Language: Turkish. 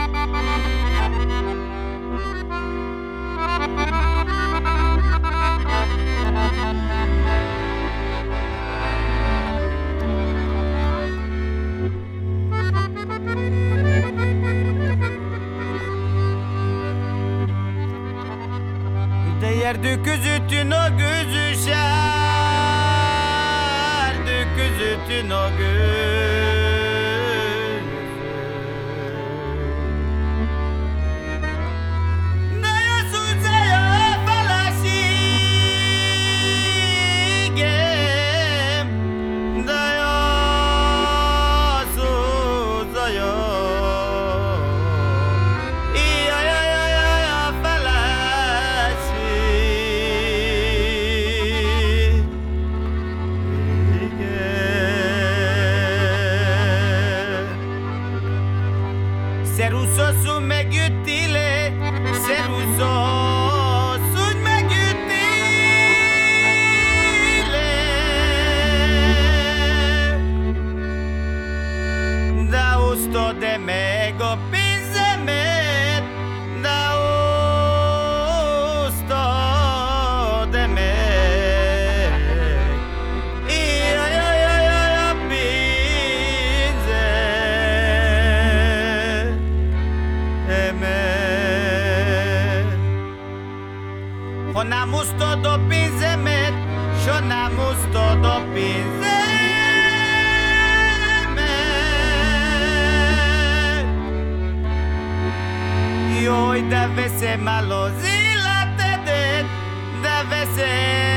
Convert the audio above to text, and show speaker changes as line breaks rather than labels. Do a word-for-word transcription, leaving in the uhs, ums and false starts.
Değer döküzütün o gözü şer, döküzütün o gözü. Naya suzaya falaşigem, daya suzaya. Seruso su me gütile, seruso su me gütile. Da usto de mego pinzemet, da usto de me. Shonamos todo pinzemet, shonamos todo pinzemet. Y hoy debe ser malo, zila tedet, debe ser